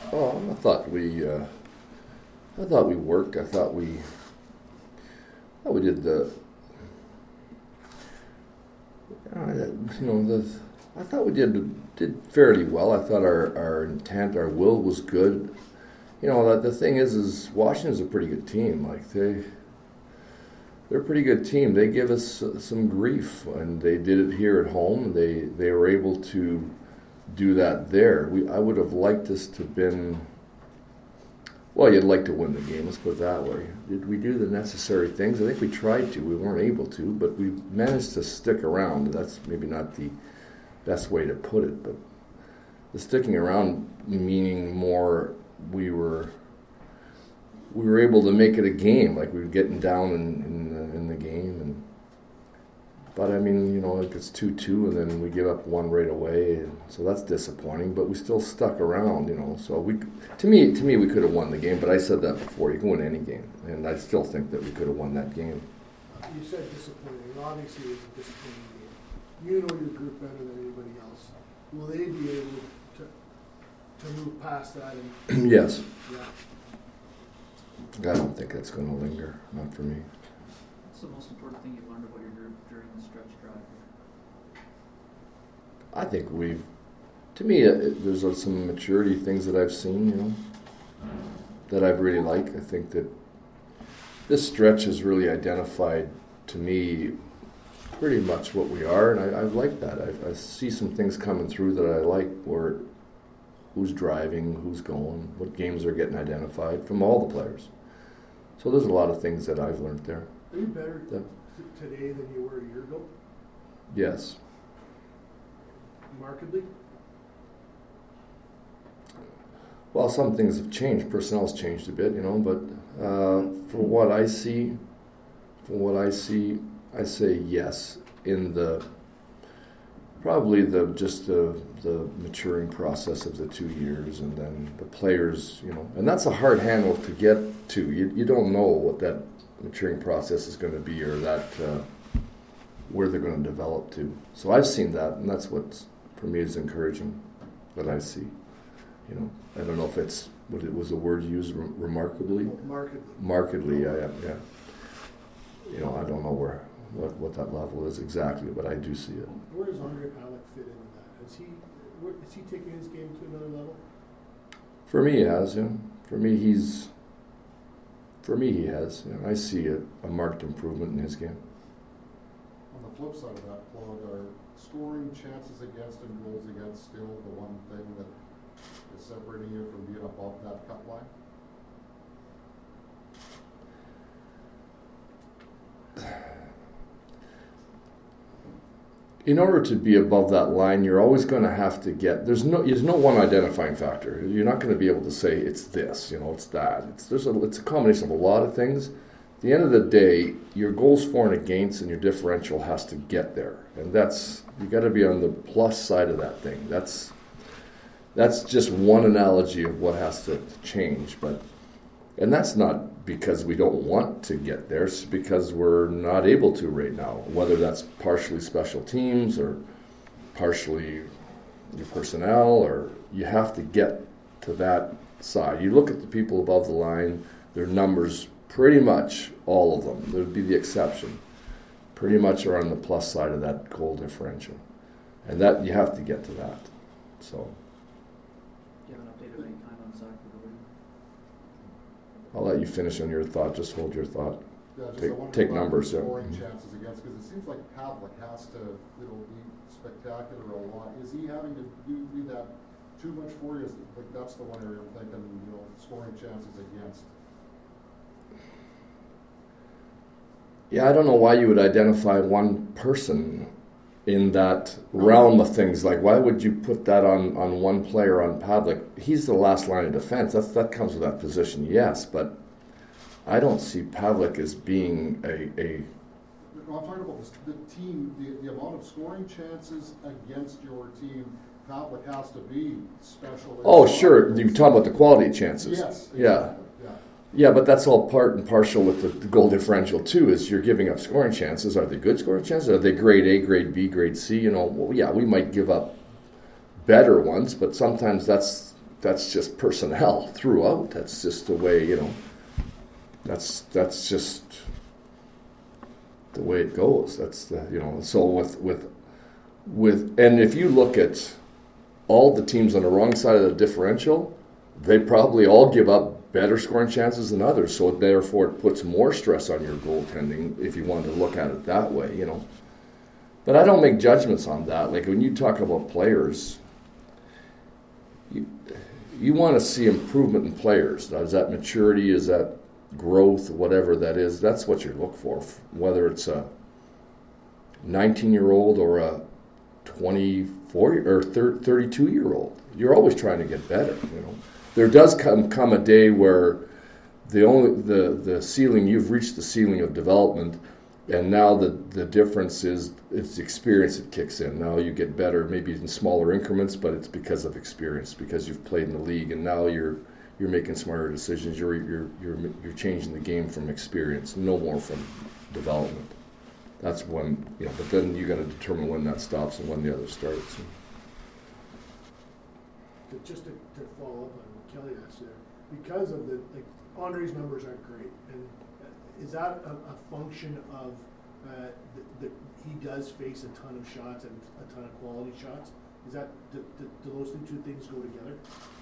Oh, I thought we worked. I thought we did I thought we did fairly well. I thought our intent, our will was good. The thing is Washington's a pretty good team. Like they're a pretty good team. They give us some grief, and they did it here at home. They were able to do that there. I would have liked us to have been. Well, you'd like to win the game. Let's put it that way. Did we do the necessary things? I think we tried to. We weren't able to, but we managed to stick around. That's maybe not the best way to put it, but the sticking around meaning more we were able to make it a game, like we were getting down in the game, but I mean, it gets 2-2 and then we give up one right away, and so that's disappointing. But we still stuck around, So to me, we could have won the game. But I said that before. You can win any game, and I still think that we could have won that game. You said disappointing. Obviously, it's a disappointing game. You know your group better than anybody else. Will they be able to move past that? Yes. Yeah. I don't think that's going to linger. Not for me. What's the most important thing you've learned about your group during the stretch drive? I think to me, there's some maturity things that I've seen, that I really like. I think that this stretch has really identified to me pretty much what we are, and I like that. I see some things coming through that I like, where who's driving, who's going, what games are getting identified from all the players. So there's a lot of things that I've learned there. Are you better today than you were a year ago? Yes. Markedly? Well, some things have changed. Personnel's changed a bit, but for what I see, I say yes in probably the maturing process of the 2 years, and then the players, and that's a hard handle to get to. You don't know what that maturing process is going to be, or that where they're going to develop to. So I've seen that, and that's what for me is encouraging. That I see, I don't know if it's what it was the word used, remarkably. Markedly, yeah. I don't know what that level is exactly, but I do see it. Where does Andre Palat fit into that? Is he taking his game to another level? For me, he has. Yeah. For me, he has. I see a marked improvement in his game. On the flip side of that, Claude, are scoring chances against and goals against still the one thing that is separating you from being above that cut line? In order to be above that line, you're always going to have to get. There's no one identifying factor. You're not going to be able to say it's this, it's that. It's a combination of a lot of things. At the end of the day, your goals for and against and your differential has to get there, and you got to be on the plus side of that thing. That's just one analogy of what has to change, and that's not because we don't want to get there. It's because we're not able to right now, whether that's partially special teams or partially your personnel, or you have to get to that side. You look at the people above the line, their numbers, pretty much all of them, there would be the exception, pretty much are on the plus side of that goal differential. And that you have to get to that. So Do you have an update of any kind on Zach Bergevin? I'll let you finish on your thought. Just hold your thought. Yeah, Take numbers. Scoring chances against, because it seems like Pavelec has to, be spectacular a lot. Is he having to do that too much for you? Like that's the one area I'm thinking, scoring chances against. Yeah, I don't know why you would identify one person in that realm of things. Like, why would you put that on one player, on Pavelec? He's the last line of defense. That comes with that position, yes, but I don't see Pavelec as being a No, I'm talking about the team, the amount of scoring chances against your team. Pavelec has to be special. Oh, sure. You're talking about the quality of chances. Yes. Exactly. Yeah. Yeah, but that's all part and partial with the goal differential too. Is you're giving up scoring chances. Are they good scoring chances? Are they grade A, grade B, grade C? Well, yeah, we might give up better ones, but sometimes that's that's just personnel throughout. That's just the way, you know, that's just the way it goes. That's the, you know, so with and if you look at all the teams on the wrong side of the differential, they probably all give up better scoring chances than others. So therefore, it puts more stress on your goaltending if you want to look at it that way, you know. But I don't make judgments on that. Like when you talk about players, you want to see improvement in players. Is that maturity? Is that growth? Whatever that is, that's what you look for. Whether it's a 19-year-old or a 24 or 32-year-old, you're always trying to get better. You know, there does come a day where the ceiling, you've reached the ceiling of development. And now the difference is it's experience that kicks in. Now you get better, maybe in smaller increments, but it's because of experience, because you've played in the league, and now you're making smarter decisions. You're changing the game from experience, no more from development. That's when, you know. But then you got to determine when that stops and when the other starts. Just to follow up on what Kelly asked there, because of the Andre's numbers aren't great, and is that a function of that he does face a ton of shots and a ton of quality shots? Is that do those two things go together?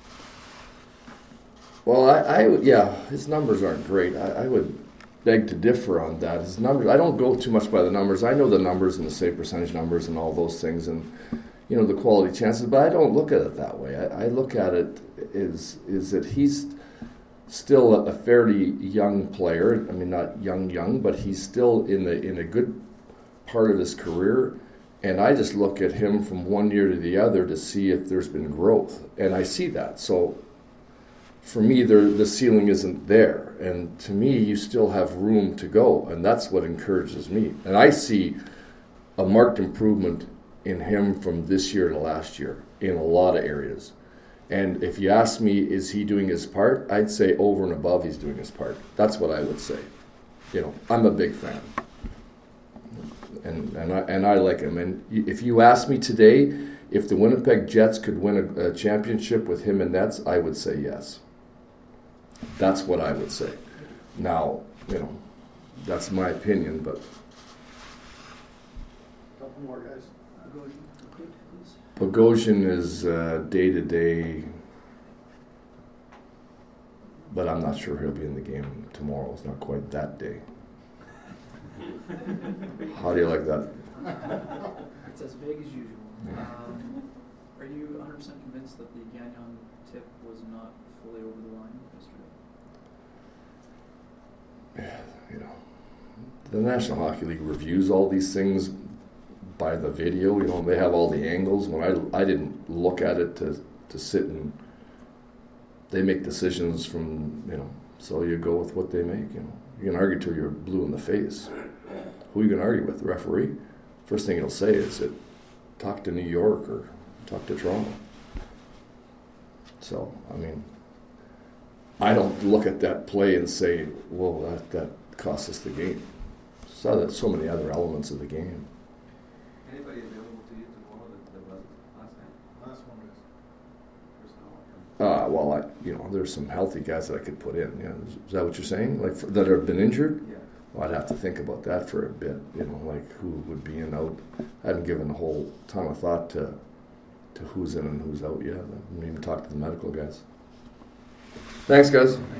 Well, yeah, his numbers aren't great. I would beg to differ on that. His numbers, I don't go too much by the numbers. I know the numbers and the save percentage numbers and all those things, and you know the quality chances. But I don't look at it that way. I look at it is that he's still a fairly young player. I mean, not young, but he's still in a good part of his career. And I just look at him from one year to the other to see if there's been growth, and I see that. So for me, the ceiling isn't there, and to me, you still have room to go, and that's what encourages me. And I see a marked improvement in him from this year to last year in a lot of areas. And if you ask me, is he doing his part? I'd say over and above, he's doing his part. That's what I would say. You know, I'm a big fan, and I like him. And if you ask me today, if the Winnipeg Jets could win a championship with him in nets, I would say yes. That's what I would say. Now, you know, that's my opinion, but. Couple more guys. Bogosian is day to day, but I'm not sure he'll be in the game tomorrow. It's not quite that day. How do you like that? It's as vague as usual. Are you 100% convinced that the Gagnon tip was not fully over the line yesterday? You know, the National Hockey League reviews all these things by the video. You know, they have all the angles. When I didn't look at it to sit and they make decisions from, you know, so you go with what they make. You know, you can argue till you're blue in the face. Who are you going to argue with? The referee? First thing he'll say is that talk to New York or talk to Toronto. So, I mean, I don't look at that play and say, well, that cost us the game. So there's so many other elements of the game. Anybody available to you tomorrow that wasn't last night? Last one is. Well, there's some healthy guys that I could put in. Yeah, is that what you're saying? Like that have been injured? Yeah. Well, I'd have to think about that for a bit. You know, like who would be in out. I haven't given a whole ton of thought to who's in and who's out yet. I haven't even talked to the medical guys. Thanks, guys.